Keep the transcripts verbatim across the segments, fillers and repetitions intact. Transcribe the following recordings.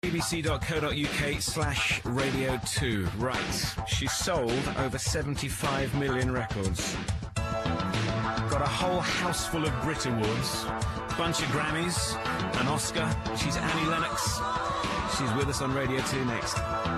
bbc.co.uk slash radio two. Right, she's sold over seventy-five million records. Got a whole house full of Brit Awards, bunch of Grammys, an Oscar. She's Annie Lennox. She's with us on Radio two next.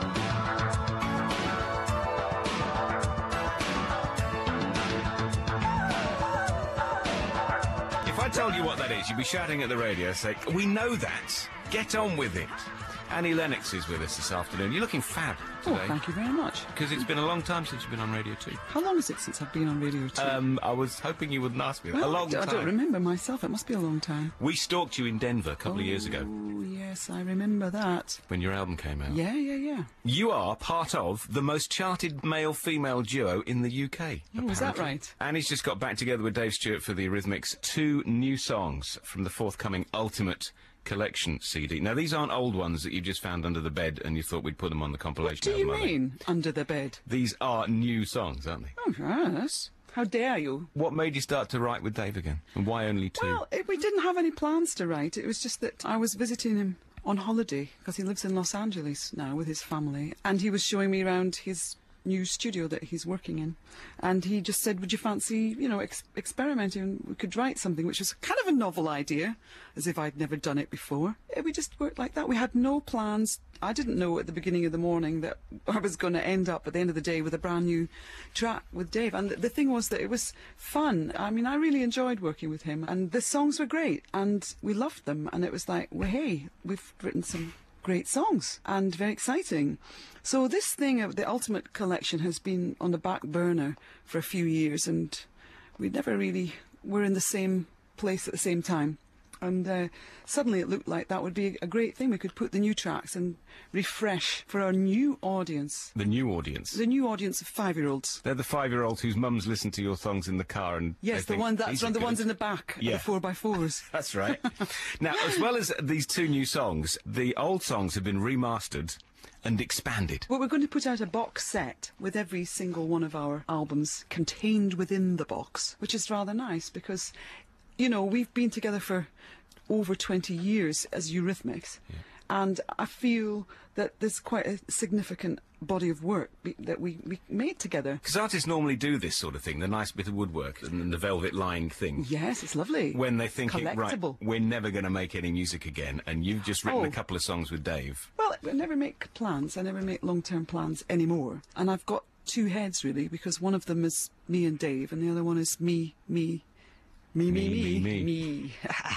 If I told you what that is, you'd be shouting at the radio saying, we know that. Get on with it. Annie Lennox is with us this afternoon. You're looking fab today. Oh, thank you very much. Because it's been a long time since you've been on Radio two. How long is it since I've been on Radio two? Um, I was hoping you wouldn't ask me that. Well, a long I time. I don't remember myself. It must be a long time. We stalked you in Denver a couple oh, of years ago. Oh, yes, I remember that. When your album came out. Yeah, yeah, yeah. You are part of the most charted male-female duo in the U K. Oh, is that right? Annie's just got back together with Dave Stewart for the Eurythmics. Two new songs from the forthcoming Ultimate Collection C D. Now, these aren't old ones that you just found under the bed and you thought we'd put them on the compilation. What do you album, mean, under the bed? These are new songs, aren't they? Oh, yes. How dare you? What made you start to write with Dave again? And why only two? Well, it, we didn't have any plans to write. It was just that I was visiting him on holiday, because he lives in Los Angeles now with his family, and he was showing me around his new studio that he's working in, and he just said, would you fancy, you know, ex experimenting? We could write something, which was kind of a novel idea, as if I'd never done it before. Yeah, we just worked like that. We had no plans. I didn't know at the beginning of the morning that I was going to end up at the end of the day with a brand new track with Dave. And th the thing was that it was fun. I mean, I really enjoyed working with him, and the songs were great, and we loved them, and it was like, well, hey, we've written some great songs and very exciting. So this thing of the Ultimate Collection has been on the back burner for a few years, and we never really were in the same place at the same time. And uh, suddenly it looked like that would be a great thing. We could put the new tracks and refresh for our new audience. The new audience? The new audience of five-year-olds. They're the five-year-olds whose mums listen to your songs in the car and... Yes, the ones that's on the ones in the back, yeah. the four-by-fours. That's right. Now, as well as these two new songs, the old songs have been remastered and expanded. Well, we're going to put out a box set with every single one of our albums contained within the box, which is rather nice because, you know, we've been together for over twenty years as Eurythmics, yeah. And I feel that there's quite a significant body of work be that we, we made together. Because artists normally do this sort of thing, the nice bit of woodwork and the velvet-lined thing. Yes, it's lovely. When they think, right, we're never going to make any music again, and you've just written oh. a couple of songs with Dave. Well, I never make plans. I never make long-term plans anymore. And I've got two heads, really, because one of them is me and Dave, and the other one is me, me, Me, me, me, me. me.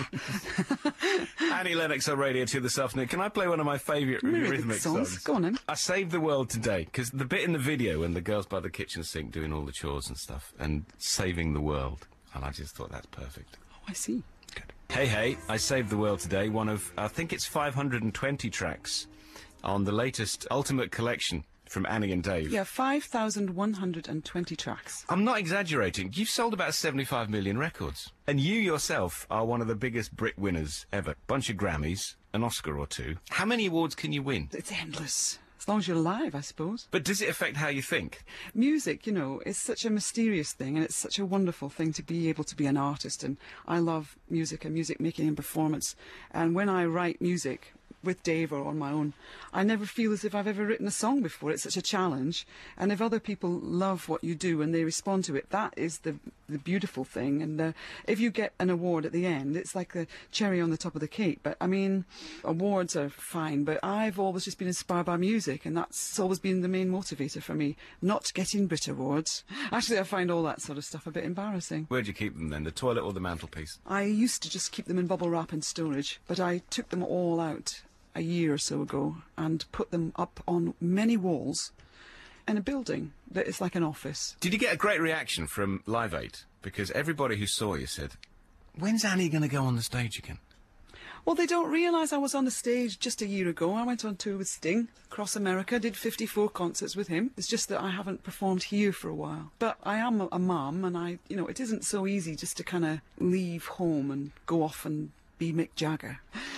Annie Lennox on Radio two this afternoon. Can I play one of my favourite Eurythmics songs? songs? Go on, then. I Saved the World Today, because the bit in the video when the girl's by the kitchen sink doing all the chores and stuff, and saving the world, and I just thought that's perfect. Oh, I see. Good. Hey, hey, I Saved the World Today, one of, I think it's five hundred twenty tracks on the latest Ultimate Collection from Annie and Dave. Yeah, five thousand one hundred twenty tracks. I'm not exaggerating. You've sold about seventy-five million records. And you yourself are one of the biggest Brit winners ever. Bunch of Grammys, an Oscar or two. How many awards can you win? It's endless. As long as you're alive, I suppose. But does it affect how you think? Music, you know, is such a mysterious thing, and it's such a wonderful thing to be able to be an artist. And I love music and music making and performance. And when I write music with Dave or on my own, I never feel as if I've ever written a song before. It's such a challenge. And if other people love what you do and they respond to it, that is the the beautiful thing. And uh, if you get an award at the end, it's like the cherry on the top of the cake. But I mean, awards are fine, but I've always just been inspired by music, and that's always been the main motivator for me, not getting Brit Awards. Actually, I find all that sort of stuff a bit embarrassing. Where'd you keep them then, the toilet or the mantelpiece? I used to just keep them in bubble wrap and storage, but I took them all out a year or so ago and put them up on many walls in a building that is like an office. Did you get a great reaction from Live Aid? Because everybody who saw you said, when's Annie going to go on the stage again? Well, they don't realise I was on the stage just a year ago. I went on tour with Sting across America, did fifty-four concerts with him. It's just that I haven't performed here for a while. But I am a, a mum, and I, you know, it isn't so easy just to kind of leave home and go off and be Mick Jagger.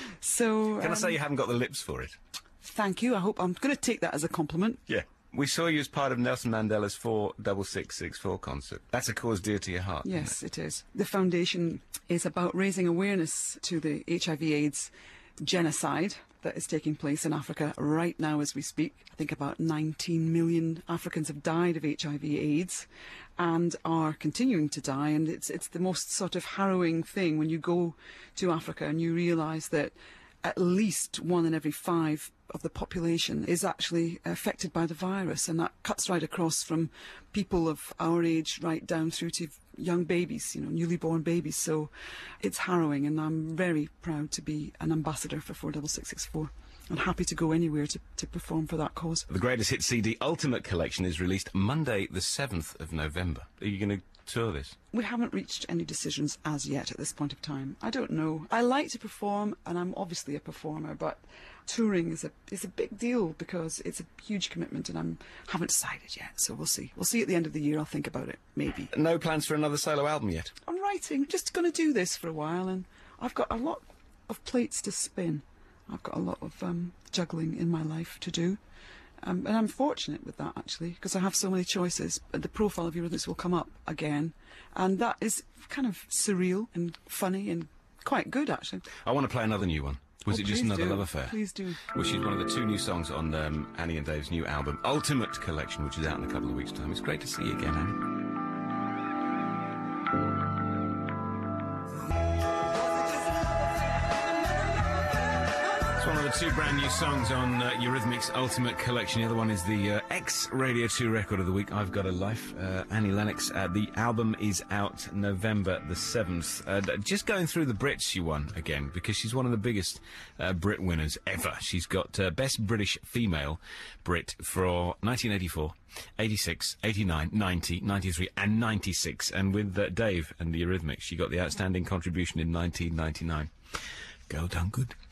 So, Can um, I say you haven't got the lips for it? Thank you. I hope I'm going to take that as a compliment. Yeah. We saw you as part of Nelson Mandela's four six six six four concert. That's a cause dear to your heart. Yes, isn't it? it is. The foundation is about raising awareness to the H I V AIDS genocide that is taking place in Africa right now as we speak. I think about nineteen million Africans have died of H I V AIDS and are continuing to die. And it's, it's the most sort of harrowing thing when you go to Africa and you realise that at least one in every five of the population is actually affected by the virus, and that cuts right across from people of our age right down through to young babies, you know, newly born babies. So it's harrowing, and I'm very proud to be an ambassador for four six six six four. I'm happy to go anywhere to, to perform for that cause. The Greatest Hits C D Ultimate Collection is released Monday the seventh of November. Are you going to tour this? We haven't reached any decisions as yet at this point of time. I don't know. I like to perform, and I'm obviously a performer, but touring is a is a big deal because it's a huge commitment, and I haven't decided yet. So we'll see. We'll see at the end of the year. I'll think about it, maybe. No plans for another solo album yet? I'm writing. Just going to do this for a while, and I've got a lot of plates to spin. I've got a lot of um, juggling in my life to do. Um, and I'm fortunate with that, actually, because I have so many choices. But the profile of Eurythmics will come up again, and that is kind of surreal and funny and quite good, actually. I want to play another new one. Was Oh, it just please another do. love affair? Please do. Which is one of the two new songs on um, Annie and Dave's new album, Ultimate Collection, which is out in a couple of weeks' time. It's great to see you again, Annie. One of the two brand new songs on uh, Eurythmics' Ultimate Collection. The other one is the uh, ex-Radio two record of the week, I've Got a Life, uh, Annie Lennox. Uh, the album is out November the seventh. Uh, just going through the Brits she won again, because she's one of the biggest uh, Brit winners ever. She's got uh, Best British Female Brit for nineteen eighty-four, eighty-six, eighty-nine, ninety, ninety-three and ninety-six. And with uh, Dave and the Eurythmics, she got the Outstanding Contribution in nineteen ninety-nine. Girl done good.